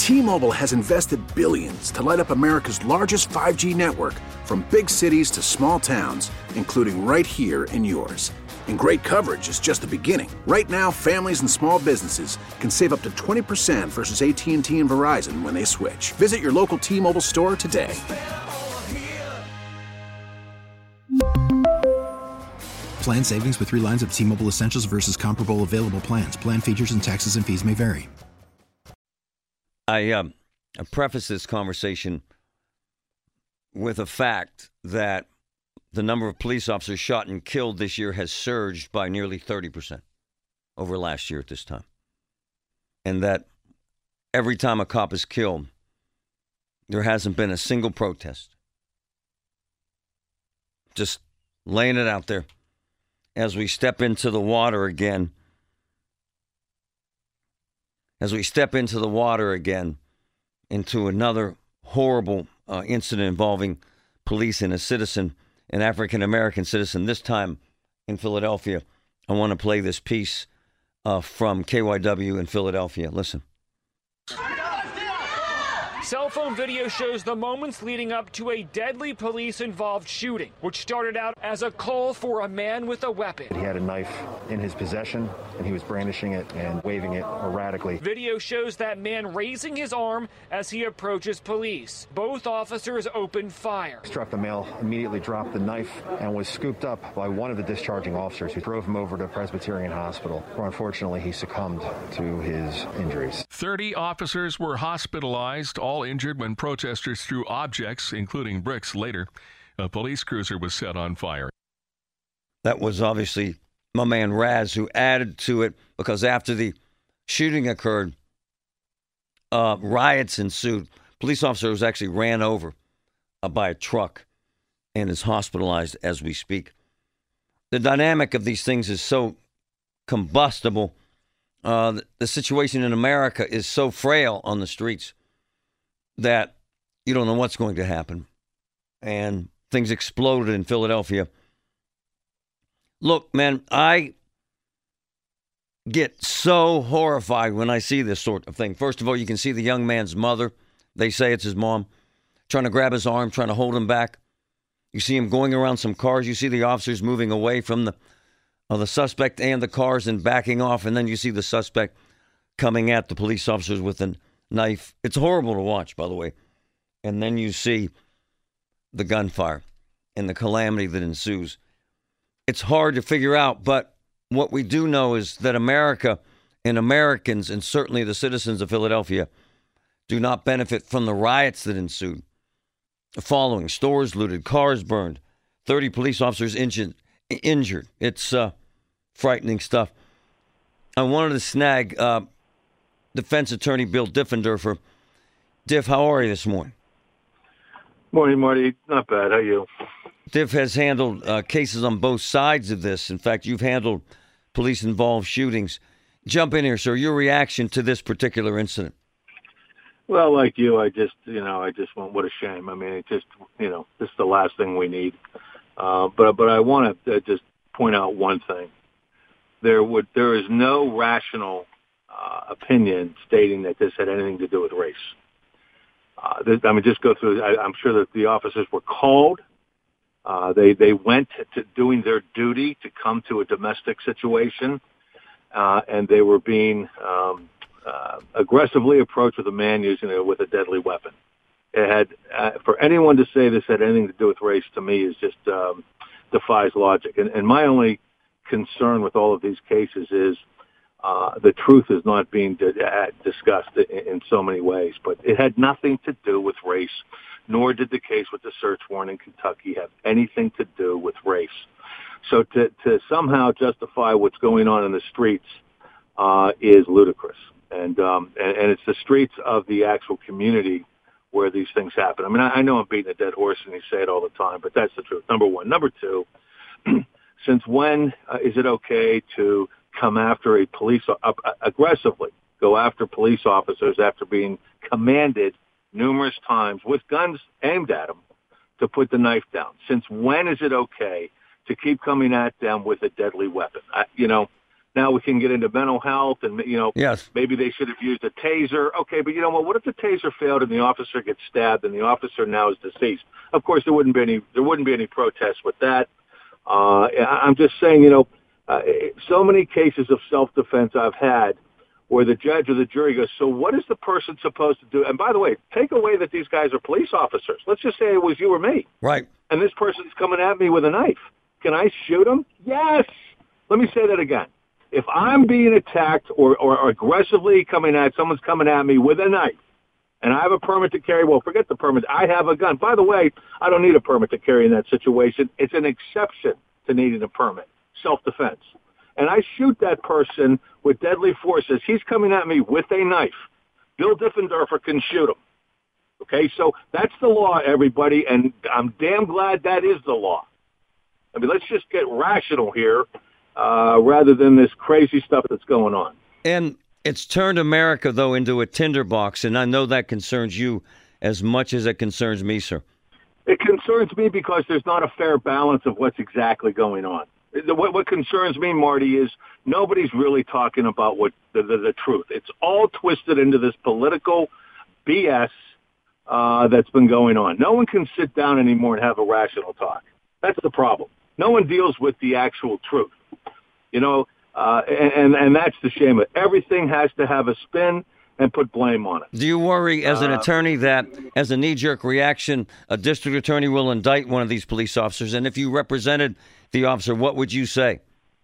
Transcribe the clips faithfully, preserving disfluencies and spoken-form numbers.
T-Mobile has invested billions to light up America's largest five G network, from big cities to small towns, including right here in yours. And great coverage is just the beginning. Right now, families and small businesses can save up to twenty percent versus A T and T and Verizon when they switch. Visit your local T-Mobile store today. Plan savings with three lines of T-Mobile Essentials versus comparable available plans. Plan features and taxes and fees may vary. I, um, I preface this conversation with a fact that the number of police officers shot and killed this year has surged by nearly thirty percent over last year at this time. And that every time a cop is killed, there hasn't been a single protest. Just laying it out there. As we step into the water again, as we step into the water again, into another horrible uh, incident involving police and a citizen, an African-American citizen, this time in Philadelphia. I want to play this piece uh, from K Y W in Philadelphia. Listen. Cell phone video shows the moments leading up to a deadly police-involved shooting, which started out as a call for a man with a weapon. He had a knife in his possession, and he was brandishing it and waving it erratically. Video shows that man raising his arm as he approaches police. Both officers opened fire. Struck the male, immediately dropped the knife, and was scooped up by one of the discharging officers who drove him over to Presbyterian Hospital, where unfortunately he succumbed to his injuries. thirty officers were hospitalized, all injured when protesters threw objects, including bricks, later. A police cruiser was set on fire. That was obviously my man Raz, who added to it, because after the shooting occurred, uh, riots ensued. Police officer was actually ran over uh, by a truck and is hospitalized as we speak. The dynamic of these things is so combustible. Uh, the, the situation in America is so frail on the streets that you don't know what's going to happen. And things exploded in Philadelphia. Look, man, I get so horrified when I see this sort of thing. First of all, you can see the young man's mother. They say it's his mom, trying to grab his arm, trying to hold him back. You see him going around some cars. You see the officers moving away from the, uh, the suspect and the cars and backing off. And then you see the suspect coming at the police officers with a knife. It's horrible to watch, by the way. And then you see the gunfire and the calamity that ensues. It's hard to figure out, but what we do know is that America and Americans, and certainly the citizens of Philadelphia, do not benefit from the riots that ensued. The following: stores looted, cars burned, thirty police officers injured. injured. It's uh, frightening stuff. I wanted to snag uh, defense attorney Bill Diffenderfer. Diff, how are you this morning? Morning, Marty. Not bad. How are you? Diff has handled uh, cases on both sides of this. In fact, you've handled police-involved shootings. Jump in here, sir. Your reaction to this particular incident? Well, like you, I just, you know, I just went, what a shame. I mean, it just, you know, this is the last thing we need. Uh, but but I want to uh, just point out one thing. There would there is no rational uh, opinion stating that this had anything to do with race. Uh, this, I mean, just go through. I, I'm sure that the officers were called. Uh, they they went to doing their duty to come to a domestic situation, uh, and they were being um, uh, aggressively approached with a man using it with a deadly weapon. It had uh, for anyone to say this had anything to do with race, to me, is just um, defies logic. And, and my only concern with all of these cases is uh, the truth is not being di- discussed in, in so many ways. But it had nothing to do with race, nor did the case with the search warrant in Kentucky have anything to do with race. So to, to somehow justify what's going on in the streets uh, is ludicrous. And, um, and and it's the streets of the actual community where these things happen. I mean, I, I know I'm beating a dead horse and you say it all the time, but that's the truth. Number one. Number two, since when uh, is it okay to come after a police, uh, aggressively go after police officers after being commanded numerous times with guns aimed at them to put the knife down? Since when is it okay to keep coming at them with a deadly weapon? I, you know, now we can get into mental health and, you know, yes. maybe they should have used a taser. Okay, but you know what? What if the taser failed and the officer gets stabbed and the officer now is deceased? Of course, there wouldn't be any there wouldn't be any protest with that. Uh, I'm just saying, you know, uh, so many cases of self-defense I've had where the judge or the jury goes, so what is the person supposed to do? And by the way, take away that these guys are police officers. Let's just say it was you or me. Right. And this person's coming at me with a knife. Can I shoot him? Yes. Let me say that again. If I'm being attacked or, or, or aggressively coming at, someone's coming at me with a knife, and I have a permit to carry, well, forget the permit. I have a gun. By the way, I don't need a permit to carry in that situation. It's an exception to needing a permit, self-defense. And I shoot that person with deadly force as he's coming at me with a knife. Bill Diffendorfer can shoot him. Okay, so that's the law, everybody, and I'm damn glad that is the law. I mean, let's just get rational here uh, rather than this crazy stuff that's going on. And it's turned America, though, into a tinderbox, and I know that concerns you as much as it concerns me, sir. It concerns me because there's not a fair balance of what's exactly going on. What, what concerns me, Marty, is nobody's really talking about what the, the, the truth. It's all twisted into this political B S uh, that's been going on. No one can sit down anymore and have a rational talk. That's the problem. No one deals with the actual truth. You know, Uh, and, and, and that's the shame of it. Everything has to have a spin and put blame on it. Do you worry as an uh, attorney that as a knee-jerk reaction, a district attorney will indict one of these police officers? And if you represented the officer, what would you say?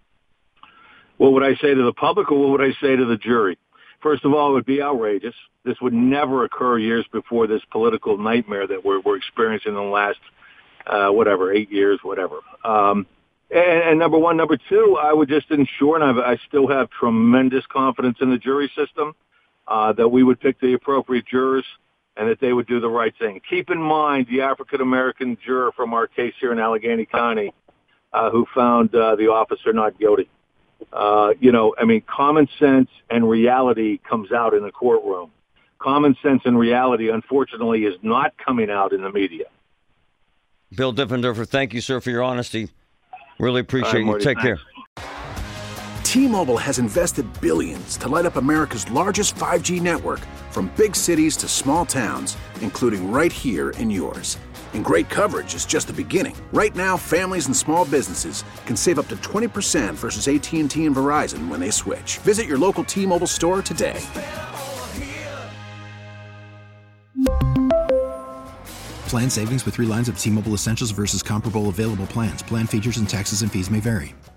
What would I say to the public or what would I say to the jury? First of all, it would be outrageous. This would never occur years before this political nightmare that we're, we're experiencing in the last, uh, whatever, eight years, whatever. Um, And, and number one, number two, I would just ensure, and I've, I still have tremendous confidence in the jury system, uh, that we would pick the appropriate jurors and that they would do the right thing. Keep in mind the African-American juror from our case here in Allegheny County uh, who found uh, the officer not guilty. Uh, you know, I mean, common sense and reality comes out in the courtroom. Common sense and reality, unfortunately, is not coming out in the media. Bill Diffendorfer, thank you, sir, for your honesty. Really appreciate right, you. Take thanks. care. T-Mobile has invested billions to light up America's largest five G network, from big cities to small towns, including right here in yours. And great coverage is just the beginning. Right now, families and small businesses can save up to twenty percent versus A T and T and Verizon when they switch. Visit your local T-Mobile store today. Plan savings with three lines of T-Mobile Essentials versus comparable available plans. Plan features and taxes and fees may vary.